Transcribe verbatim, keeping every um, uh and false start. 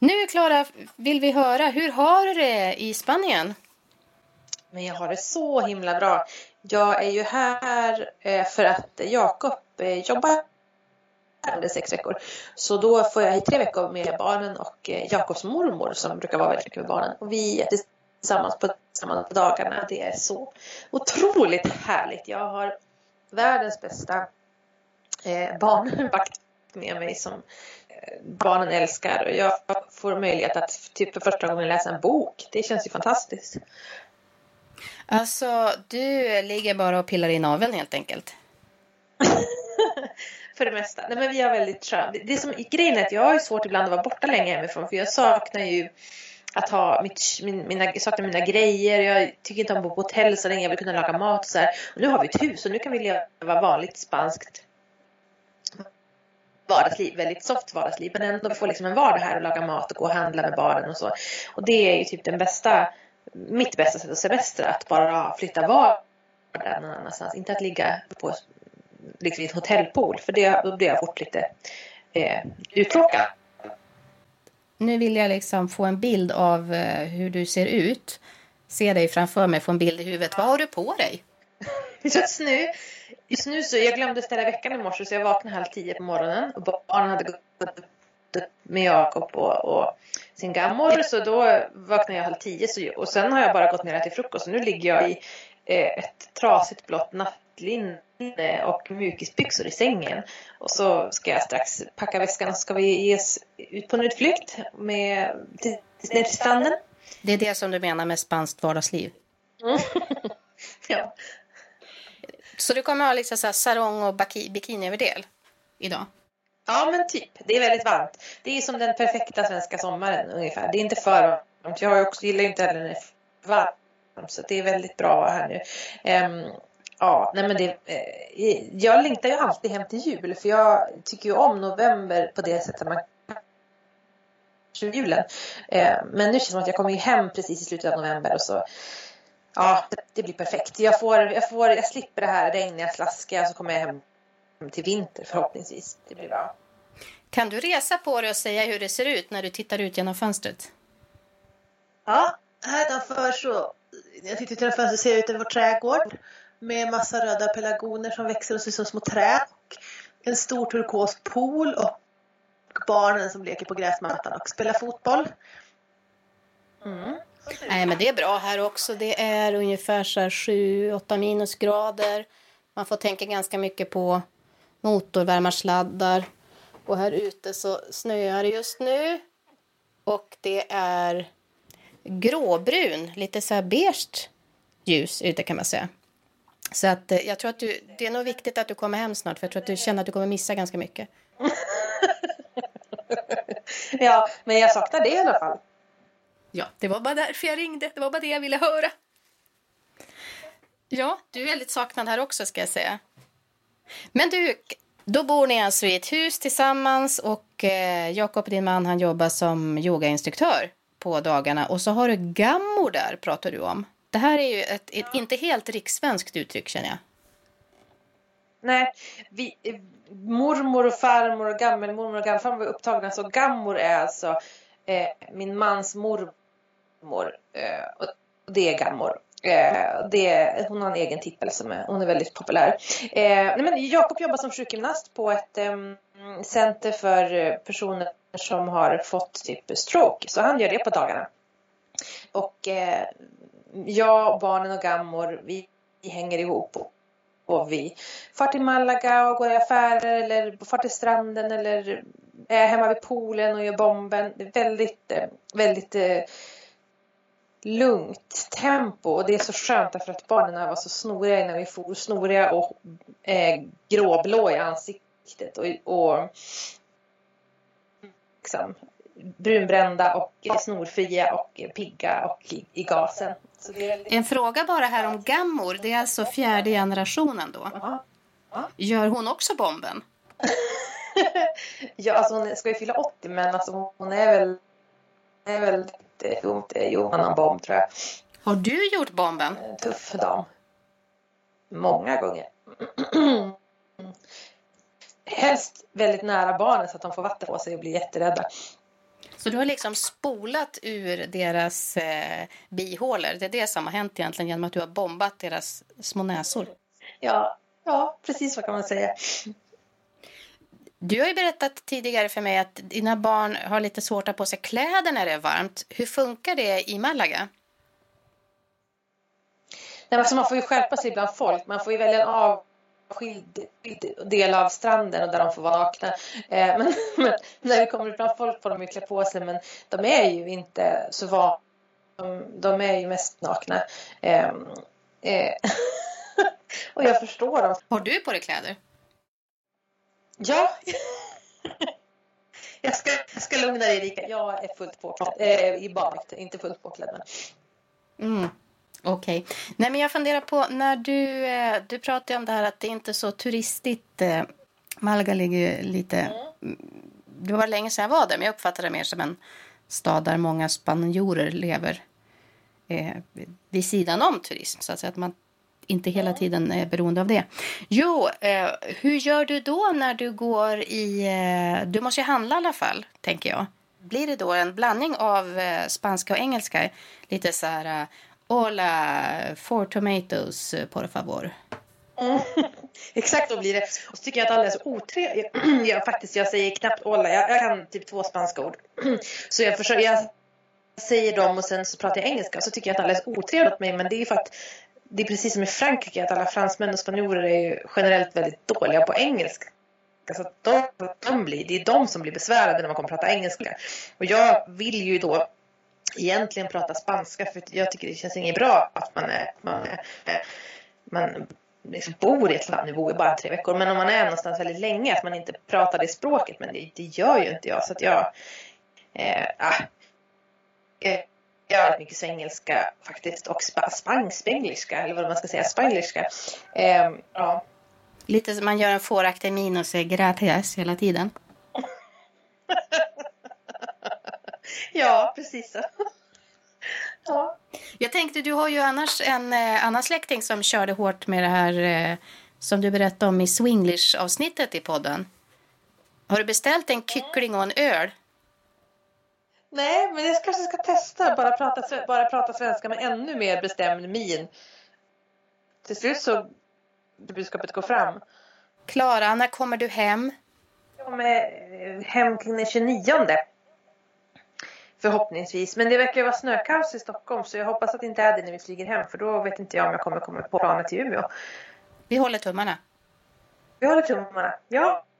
Nu Klara, vill vi höra, hur har du det i Spanien? Men jag har det så himla bra. Jag är ju här för att Jakob jobbar under sex veckor. Så då får jag i tre veckor med barnen och Jakobs mormor som brukar vara väldigt mycket med barnen. Och vi är tillsammans på, tillsammans på dagarna. Det är så otroligt härligt. Jag har världens bästa eh, barnvakt med mig som eh, barnen älskar. Och jag får möjlighet att typ för första gången läsa en bok. Det känns ju fantastiskt. Alltså, du ligger bara och pillar i naveln helt enkelt. För det mesta. Nej, men vi har väldigt skönt. Det som grejen är att jag har ju svårt ibland att vara borta länge hemifrån. För jag saknar ju att ha mitt, min, mina, jag saknar mina grejer. Jag tycker inte om att bo på hotell så länge. Jag vill kunna laga mat och så här. Och nu har vi ett hus och nu kan vi leva vanligt spanskt vardagsliv. Väldigt soft vardagsliv. Men ändå får liksom en vardag här och laga mat och gå och handla med barnen och så. Och det är ju typ den bästa, mitt bästa sätt att semestra. Att bara flytta vardagen någon annanstans. Inte att ligga på liksom i ett hotellpool. För det, då blir jag fort lite eh, uttråkad. Nu vill jag liksom få en bild av eh, hur du ser ut. Se dig framför mig, få en bild i huvudet. Vad har du på dig? Just nu, just nu så jag glömde ställa veckan i morse så jag vaknade halv tio på morgonen. Och barnen hade gått upp med Jakob och, och sin gammor. Så då vaknade jag halv tio. Så, och sen har jag bara gått ner till frukost. Så nu ligger jag i eh, ett trasigt blått nattlinne och mjukisbyxor i sängen. Och så ska jag strax packa väskan och så ska vi ge oss ut på en utflykt med, till, ner till stranden. Det är det som du menar med spanskt vardagsliv? Mm. Ja. Så du kommer ha liksom så här sarong och bikiniöverdel idag? Ja, men typ. Det är väldigt varmt. Det är som den perfekta svenska sommaren ungefär. Det är inte för varmt. Jag också gillar inte heller när det är varmt. Så det är väldigt bra här nu. Um, Ja, nej men det, eh, jag längtar ju alltid hem till jul för jag tycker ju om november på det sättet man julen. Eh, men nu känns det som att jag kommer ju hem precis i slutet av november och så ja, det, det blir perfekt. Jag får, jag får, jag slipper det här regniga slaskiga och så kommer jag hem till vinter förhoppningsvis. Det blir bra. Kan du resa på dig och säga hur det ser ut när du tittar ut genom fönstret? Ja, här utanför så jag tittar ut genom fönstret ser ut över vår trädgård. Med massa röda pelargoner som växer och ser som små träd. Och en stor turkos pool och barnen som leker på gräsmattan och spelar fotboll. Mm. Nej, men det är bra här också. Det är ungefär så sju åtta minusgrader. Man får tänka ganska mycket på motorvärmarsladdar. Och här ute så snöar det just nu. Och det är gråbrun, lite så här beige ljus ute kan man säga. Så att jag tror att du, det är nog viktigt att du kommer hem snart. För jag tror att du känner att du kommer missa ganska mycket. Ja, men jag saknar det i alla fall. Ja, det var bara därför jag ringde. Det var bara det jag ville höra. Ja, du är väldigt saknad här också ska jag säga. Men du, då bor ni alltså i ett hus tillsammans. Och eh, Jakob, din man, han jobbar som yogainstruktör på dagarna. Och så har du gammor där, pratar du om. Det här är ju ett, ett inte helt rikssvenskt uttryck känner jag. Nej, vi, mormor och farmor och gammelmormor och gammelfarmor var upptagna. Så gammor är alltså eh, min mans mormor. Eh, och det är gammor. Eh, det, hon har en egen titel som är, hon är väldigt populär. Eh, nej men Jakob jobbar som sjukgymnast på ett eh, center för personer som har fått typ stroke. Så han gör det på dagarna. Och eh, jag, barnen och gammor, vi, vi hänger ihop och, och vi far till Malaga och går i affärer eller far till stranden eller är hemma vid poolen och gör bomben. Det är väldigt, väldigt eh, lugnt tempo och det är så skönt därför att barnen var så snoriga innan vi for, snoriga och eh, gråblå i ansiktet och, och liksom brunbrända och snorfria och pigga och i, i gasen. Så det är väldigt... En fråga bara här om gammor. Det är alltså fjärde generationen då. Ja. Ja. Gör hon också bomben? Ja, alltså hon ska ju fylla åttio men alltså hon är väl är väl jo, annan bomb tror jag. Har du gjort bomben? Tuff dam. Många gånger. Helst väldigt nära barnen så att de får vatten på sig och blir jätterädda. Så du har liksom spolat ur deras eh, bihålor. Det är det som har hänt egentligen genom att du har bombat deras små näsor. Ja, ja, precis vad kan man säga. Du har ju berättat tidigare för mig att dina barn har lite svårt att på sig kläder när det är varmt. Hur funkar det i Malaga? Nej, alltså man får ju skärpa sig bland folk. Man får ju välja en avskild del av stranden och där de får vara nakna. Eh, men, men när vi kommer bland folk får de ju klä på sig. Men de är ju inte så vana. De, de är ju mest nakna. Eh, eh, och jag förstår dem. Har du på dig kläder? Ja. jag, ska, jag ska lugna dig, Erika. Jag är fullt påklädd. Eh, I baddräkt, inte fullt påklädd. Men... Mm. Okej. Okay. Nej, men jag funderar på när du, eh, du pratade om det här att det inte är så turistigt. Eh, Malaga ligger lite... Mm. Det var länge sedan jag var där, men jag uppfattade det mer som en stad där många spanjorer lever eh, vid sidan om turism. Så att säga att man inte hela tiden är beroende av det. Jo, eh, hur gör du då när du går i... Eh, du måste ju handla i alla fall, tänker jag. Blir det då en blandning av eh, spanska och engelska? Lite så här... Eh, Hola, four tomatoes, por favor. Mm. Exakt, då blir det. Och så tycker jag att alla är så otrevliga. jag, faktiskt, jag säger knappt hola. Jag, jag kan typ två spanska ord. så jag, försöker, jag säger dem och sen så pratar jag engelska. Så tycker jag att alla är så otrevliga åt mig. Men det är ju för att det är precis som i Frankrike. Att alla fransmän och spanjorer är ju generellt väldigt dåliga på engelska. Så att de, de blir, det är de som blir besvärade när man kommer att prata engelska. Och jag vill ju då egentligen prata spanska, för jag tycker det känns inget bra att man är, man, är, man liksom bor i ett land, nu bor i bara tre veckor, men om man är någonstans väldigt länge att man inte pratar det språket, men det, det gör ju inte jag, så att jag eh, ah, eh, jag har mycket svengelska faktiskt och spa, spang, spangliska eller vad man ska säga, spangliska eh, ja. Lite som man gör en fåraktig min och säger gracias hela tiden. Ja, precis så. Ja. Jag tänkte, du har ju annars en eh, annan släkting som körde hårt med det här eh, som du berättade om i Swinglish-avsnittet i podden. Har du beställt en kyckling och en öl? Nej, men jag kanske ska testa. Bara prata, bara prata svenska med ännu mer bestämd min. Till slut så det budskapet går fram. Klara, när kommer du hem? Jag kommer hem kring den tjugonionde. Förhoppningsvis. Men det verkar ju vara snökaos i Stockholm. Så jag hoppas att det inte är det när vi flyger hem. För då vet inte jag om jag kommer komma på planet till Umeå. Vi håller tummarna. Vi håller tummarna, ja.